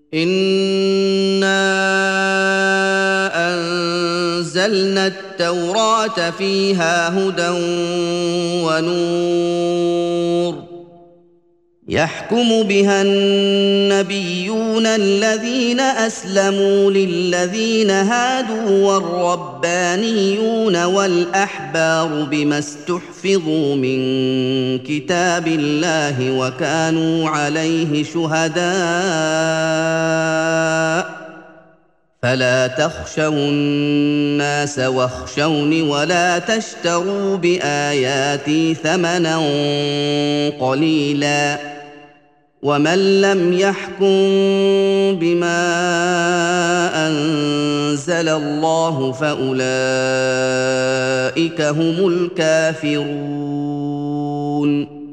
إنا أنزلنا التوراة فيها هدى ونور يحكم بها النبيون الذين أسلموا للذين هادوا والربانيون والأحبار بما استحفظوا من كتاب الله وكانوا عليه شهداء فلا تخشوا الناس واخشوني ولا تشتروا بآياتي ثمنا قليلا ومن لم يحكم بما أنزل الله فأولئك هم الكافرون